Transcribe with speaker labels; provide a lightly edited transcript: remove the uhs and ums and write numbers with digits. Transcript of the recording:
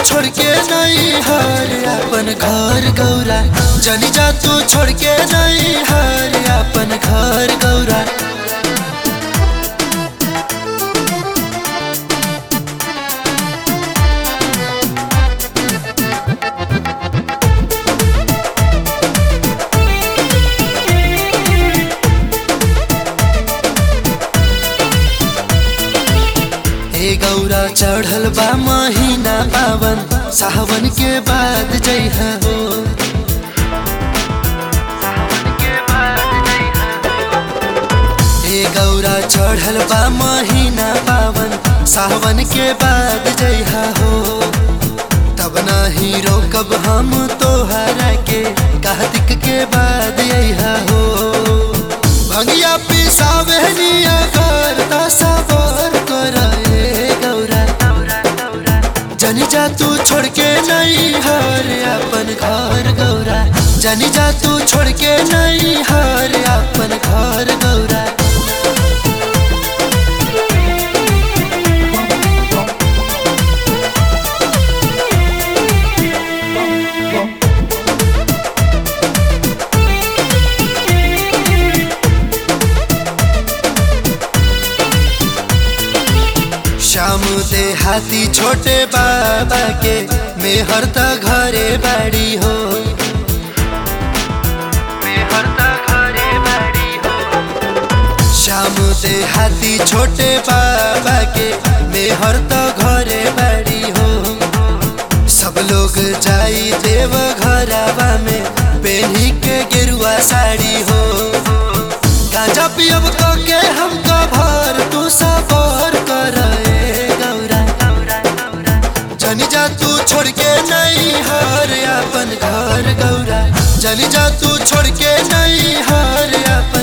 Speaker 1: छोड़ के नहीं हर अपन घर गौरा। जनी जा तू छोड़ के नहीं हर अपन घर गौरा। हे गौरा चढ़ल बा महीना पावन, सावन के बाद जइहा हो। हे गौरा चढ़ल बा महीना पावन, सावन के बाद जइहा हो। तब नाही रोकब हम तोहरा के, कार्तिक के बाद अइहा हो। भंगिया पिसावे निया करता सबर कर गौरा। जनी जा तू छोड़ के नहीं हर अपन घर गौरा। जनी जा तू छोड़ के नहीं हर अपन घर गौरा। श्याम देहाती छोटे बाबा के मेहर त घरे बाड़ी हो। श्याम देहाती छोटे बाबा के मेहर त घरे बाड़ी हो। सब लोग जाई देव घरवा में पहनी के गेरुआ साड़ी हो। गांजा पियब के हमका भर तू सबर कर गौरा। जनी जा तू छोड़ के नहीं हर अपन घर गौरा। जनी जा तू छोड़ के नहीं हर अपन